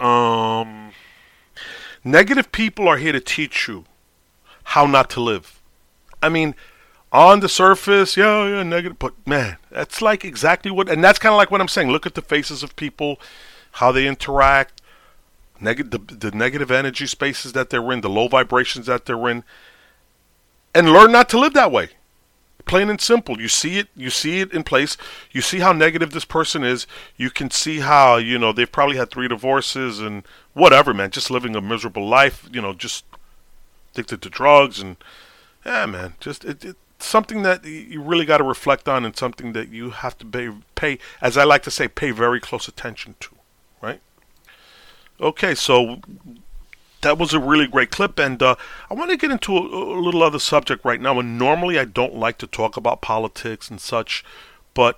negative people are here to teach you how not to live. I mean, on the surface, yeah, negative, but man, that's like exactly what, and that's kind of like what I'm saying. Look at the faces of people, how they interact, the negative energy spaces that they're in, the low vibrations that they're in, and learn not to live that way. Plain and simple. You see it in place. You see how negative this person is. You can see how, you know, they've probably had 3 divorces and whatever, man, just living a miserable life, you know, just addicted to drugs, and yeah, man, just it's something that you really got to reflect on, and something that you have to pay, as I like to say, pay very close attention to, right? Okay, so that was a really great clip, and I want to get into a little other subject right now. And normally I don't like to talk about politics and such, but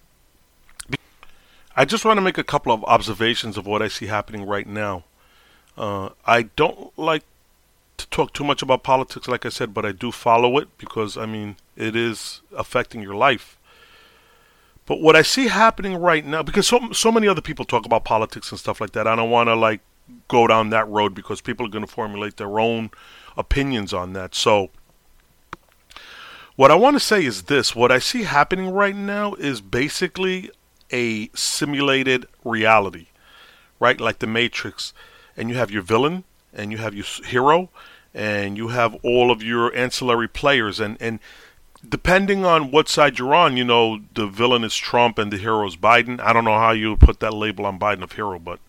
I just want to make a couple of observations of what I see happening right now. I don't like to talk too much about politics, like I said, but I do follow it because, I mean, it is affecting your life. But what I see happening right now, because so many other people talk about politics and stuff like that, I don't want to like go down that road because people are going to formulate their own opinions on that. So what I want to say is this. What I see happening right now is basically a simulated reality, right? Like the Matrix. And you have your villain, and you have your hero, and you have all of your ancillary players. And depending on what side you're on, you know, the villain is Trump and the hero is Biden. I don't know how you would put that label on Biden of hero, but,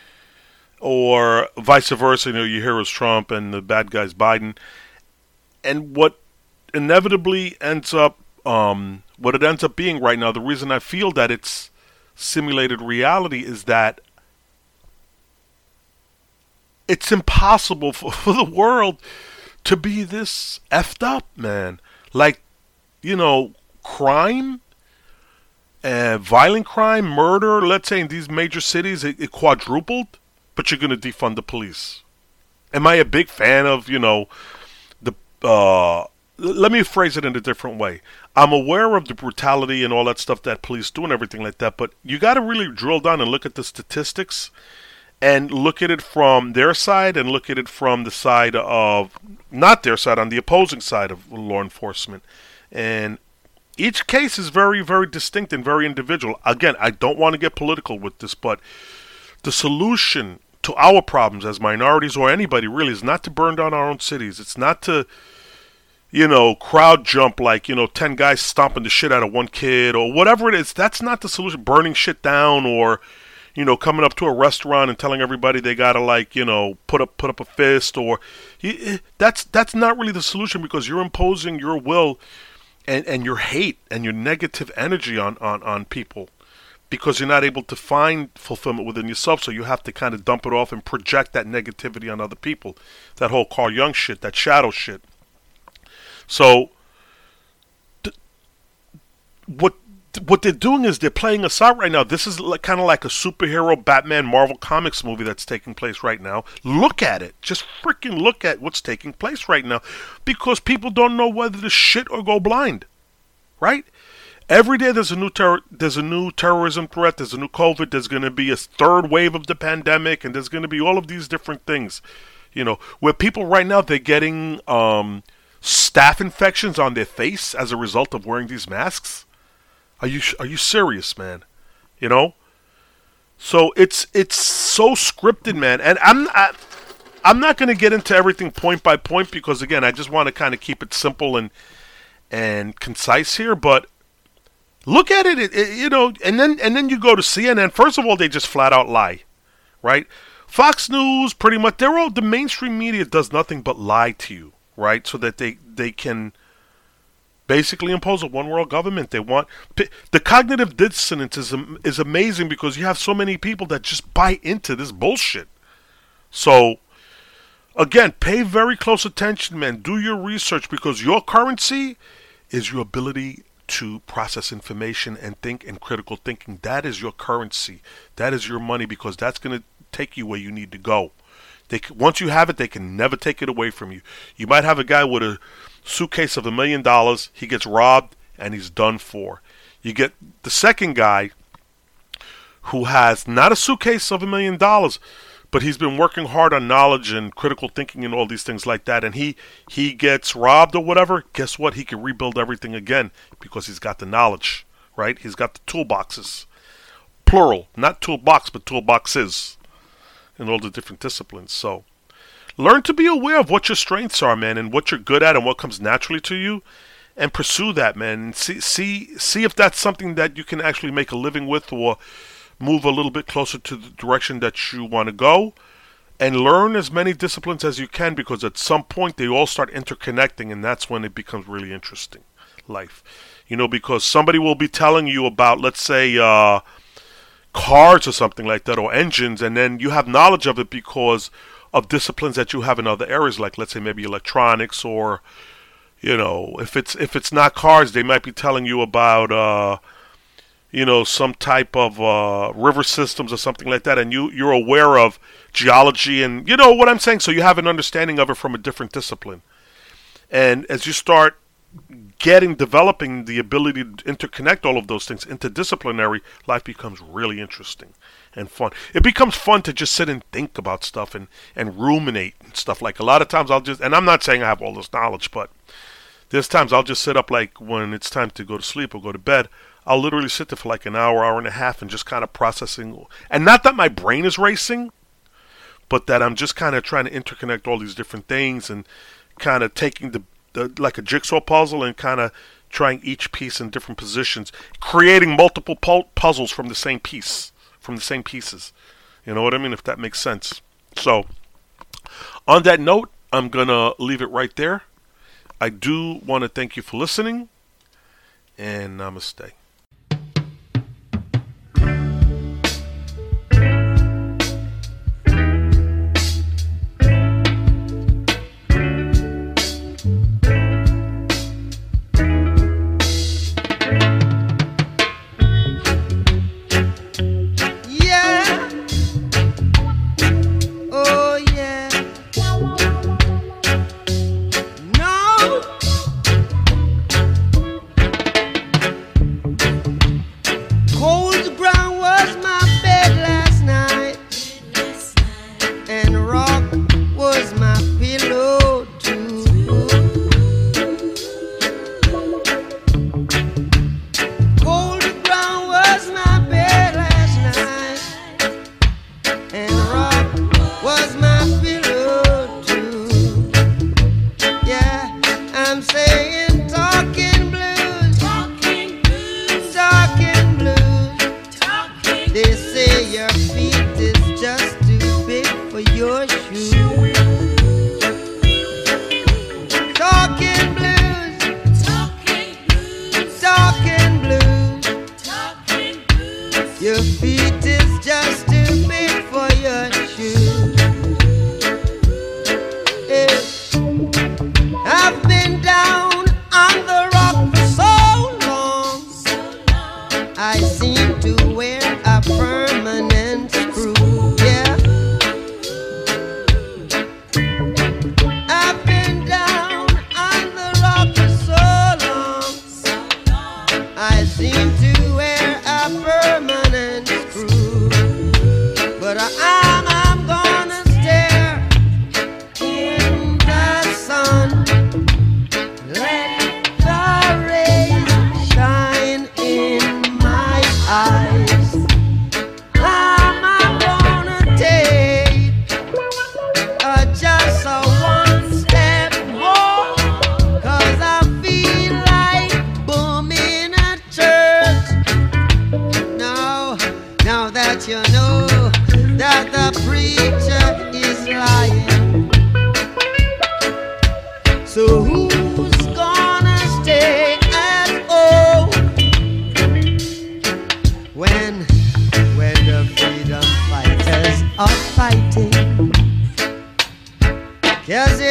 or vice versa, you know, your hero is Trump and the bad guy's Biden. And what inevitably ends up, what it ends up being right now, the reason I feel that it's simulated reality is that it's impossible for the world to be this effed up, man. Like, you know, crime, violent crime, murder, let's say in these major cities, it quadrupled, but you're going to defund the police. Am I a big fan of, you know, let me phrase it in a different way. I'm aware of the brutality and all that stuff that police do and everything like that, but you got to really drill down and look at the statistics and look at it from their side and look at it from the side of, not their side, on the opposing side of law enforcement. And each case is very, very distinct and very individual. Again, I don't want to get political with this, but the solution to our problems as minorities or anybody really is not to burn down our own cities. It's not to, you know, crowd jump like, you know, 10 guys stomping the shit out of one kid or whatever it is. That's not the solution. Burning shit down or, you know, coming up to a restaurant and telling everybody they gotta, like, you know, put up a fist, or that's not really the solution, because you're imposing your will and your hate and your negative energy on people. because you're not able to find fulfillment within yourself, so you have to kind of dump it off and project that negativity on other people. That whole Carl Jung shit, that shadow shit. So, what they're doing is they're playing us out right now. This is kind of like a superhero Batman Marvel Comics movie that's taking place right now. Look at it. Just freaking look at what's taking place right now. Because people don't know whether to shit or go blind. Right? Every day there's a new terrorism threat, there's a new COVID, there's going to be a third wave of the pandemic, and there's going to be all of these different things. You know, where people right now, they're getting staph infections on their face as a result of wearing these masks. Are you serious, man? You know? So it's so scripted, man. And I'm not going to get into everything point by point because, again, I just want to kind of keep it simple and concise here. But look at it, you know, and then you go to CNN. First of all, they just flat out lie, right? Fox News, pretty much, the mainstream media does nothing but lie to you, right? So that they can basically impose a one-world government. They want the cognitive dissonance is amazing because you have so many people that just buy into this bullshit. So, again, pay very close attention, man. Do your research because your currency is your ability to process information and think and critical thinking. That is your currency. That is your money because that's going to take you where you need to go. Once you have it, they can never take it away from you. You might have a guy with a suitcase of $1 million, he gets robbed, and he's done for. You get the second guy who has not a suitcase of $1 million, but he's been working hard on knowledge and critical thinking and all these things like that, and he gets robbed or whatever. Guess what? He can rebuild everything again because he's got the knowledge, right? He's got the toolboxes. Plural, not toolbox, but toolboxes in all the different disciplines. So learn to be aware of what your strengths are, man, and what you're good at and what comes naturally to you, and pursue that, man. And see if that's something that you can actually make a living with or move a little bit closer to the direction that you want to go. And learn as many disciplines as you can because at some point they all start interconnecting, and that's when it becomes really interesting, life. You know, because somebody will be telling you about, let's say, cars or something like that, or engines, and then you have knowledge of it because of disciplines that you have in other areas, like let's say maybe electronics, or you know, if it's not cars, they might be telling you about you know, some type of river systems or something like that, and you're aware of geology and you know what I'm saying, so you have an understanding of it from a different discipline. And as you start developing the ability to interconnect all of those things interdisciplinary, life becomes really interesting and fun. It becomes fun to just sit and think about stuff and ruminate and stuff. Like a lot of times and I'm not saying I have all this knowledge, but there's times I'll just sit up, like when it's time to go to sleep or go to bed, I'll literally sit there for like an hour and a half and just kind of processing. And not that my brain is racing, but that I'm just kind of trying to interconnect all these different things and kind of taking like a jigsaw puzzle and kind of trying each piece in different positions, creating multiple puzzles from the same piece, from the same pieces. You know what I mean? If that makes sense. So, on that note, I'm going to leave it right there. I do want to thank you for listening, and namaste.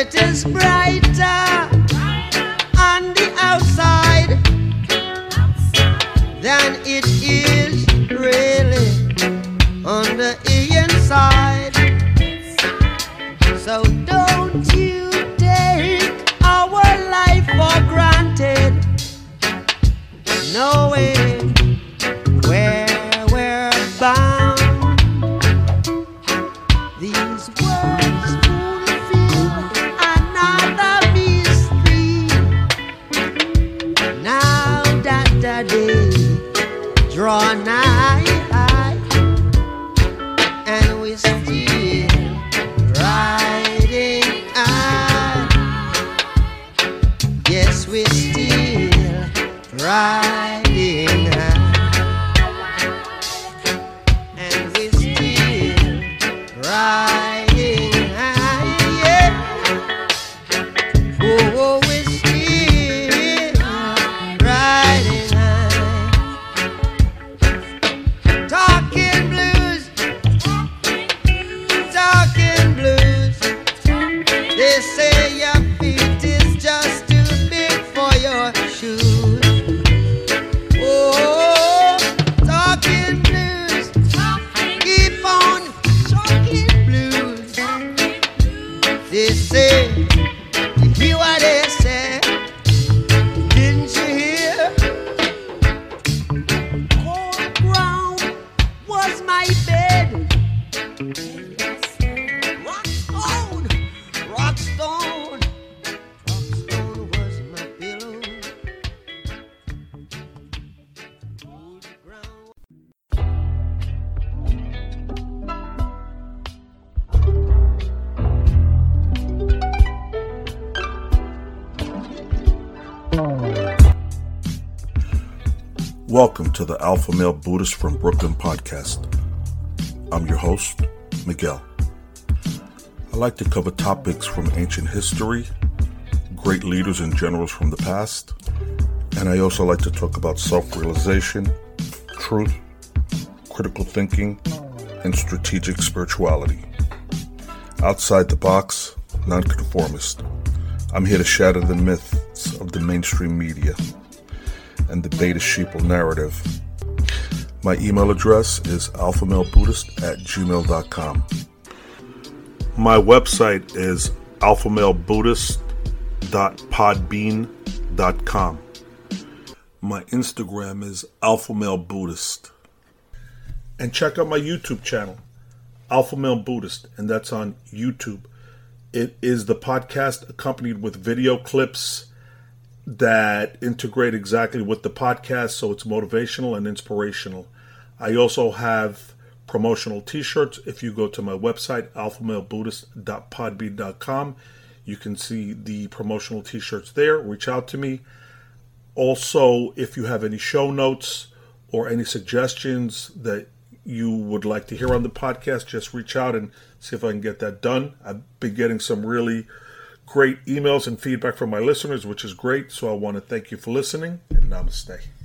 it is brighter on the outside than it is really on the inside. So don't you take our life for granted, knowing where we're bound. These words fulfill another mystery. Now that the day draw nigh, and we still riding high. Yes, we still riding high, and we still riding high. Yeah. Oh, we still riding high. Talking blues, talking blues. They say your feet is just too big for your shoes. Oh, talking blues, keep on talking blues. They say, you hear what they say? Didn't you hear? Cold ground was my bed. Rockstone, rockstone, rockstone was my pillow. Cold ground. Welcome to the Alpha Male Buddhist from Brooklyn podcast. I'm your host, Miguel. I like to cover topics from ancient history, great leaders and generals from the past, and I also like to talk about self-realization, truth, critical thinking, and strategic spirituality. Outside the box, nonconformist. I'm here to shatter the myths of the mainstream media and the beta sheeple narrative. My email address is alphamalebuddhist@gmail.com. My website is alphamalebuddhist.podbean.com. My Instagram is alphamalebuddhist. And check out my YouTube channel, Alpha Male Buddhist, and that's on YouTube. It is the podcast accompanied with video clips that integrate exactly with the podcast, so it's motivational and inspirational. I also have promotional t-shirts. If you go to my website, alphamalebuddhist.podbean.com, you can see the promotional t-shirts there. Reach out to me. Also, if you have any show notes or any suggestions that you would like to hear on the podcast, just reach out and see if I can get that done. I've been getting some really great emails and feedback from my listeners, which is great. So I want to thank you for listening, and namaste.